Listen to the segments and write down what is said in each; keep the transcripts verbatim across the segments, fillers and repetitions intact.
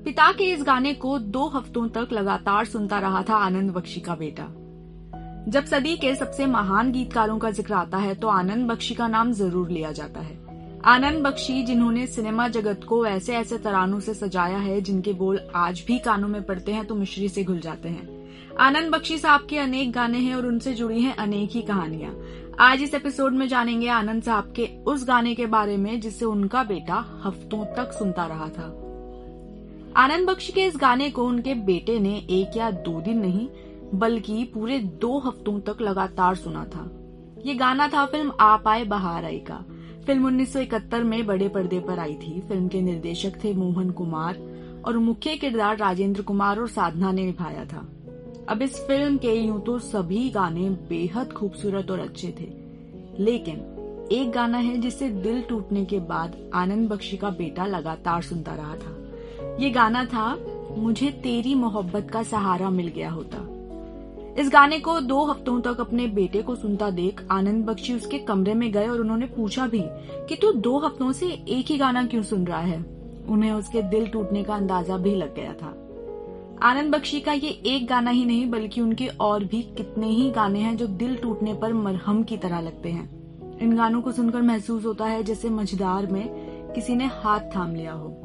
पिता के इस गाने को दो हफ्तों तक लगातार सुनता रहा था आनंद बख्शी का बेटा। जब सदी के सबसे महान गीतकारों का जिक्र आता है तो आनंद बख्शी का नाम जरूर लिया जाता है। आनंद बख्शी जिन्होंने सिनेमा जगत को ऐसे ऐसे तरानों से सजाया है जिनके बोल आज भी कानों में पड़ते हैं तो मिश्री से घुल जाते हैं। आनंद बख्शी साहब के अनेक गाने हैं और उनसे जुड़ी हैं अनेक ही कहानियां। आज इस एपिसोड में जानेंगे आनंद साहब के उस गाने के बारे में जिसे उनका बेटा हफ्तों तक सुनता रहा था। आनंद बख्शी के इस गाने को उनके बेटे ने एक या दो दिन नहीं बल्कि पूरे दो हफ्तों तक लगातार सुना था। ये गाना था फिल्म आप आए बहार आई का। फिल्म उन्नीस सौ इकहत्तर में बड़े पर्दे पर आई थी। फिल्म के निर्देशक थे मोहन कुमार और मुख्य किरदार राजेंद्र कुमार और साधना ने निभाया था। अब इस फिल्म के यूं तो सभी गाने बेहद खूबसूरत और अच्छे थे, लेकिन एक गाना है जिससे दिल टूटने के बाद आनंद बख्शी का बेटा लगातार सुनता रहा था। ये गाना था मुझे तेरी मोहब्बत का सहारा मिल गया होता। इस गाने को दो हफ्तों तक अपने बेटे को सुनता देख आनंद बख्शी उसके कमरे में गए और उन्होंने पूछा भी कि तू दो हफ्तों से एक ही गाना क्यों सुन रहा है। उन्हें उसके दिल टूटने का अंदाजा भी लग गया था। आनंद बख्शी का ये एक गाना ही नहीं बल्कि उनके और भी कितने ही गाने हैं जो दिल टूटने पर मरहम की तरह लगते हैं। इन गानों को सुनकर महसूस होता है जैसे मझधार में किसी ने हाथ थाम लिया हो।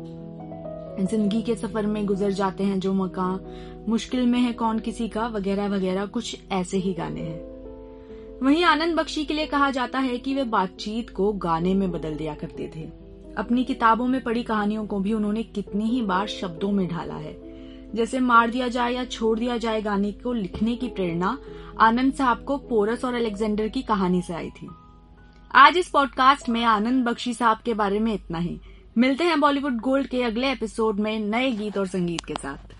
जिंदगी के सफर में गुजर जाते हैं जो मकान, मुश्किल में है कौन किसी का, वगैरह वगैरह कुछ ऐसे ही गाने हैं। वहीं आनंद बख्शी के लिए कहा जाता है कि वे बातचीत को गाने में बदल दिया करते थे। अपनी किताबों में पढ़ी कहानियों को भी उन्होंने कितनी ही बार शब्दों में ढाला है। जैसे मार दिया जाए या छोड़ दिया जाए गाने को लिखने की प्रेरणा आनंद साहब को पोरस और अलेक्जेंडर की कहानी से आई थी। आज इस पॉडकास्ट में आनंद बख्शी साहब के बारे में इतना ही। मिलते हैं बॉलीवुड गोल्ड के अगले एपिसोड में नए गीत और संगीत के साथ।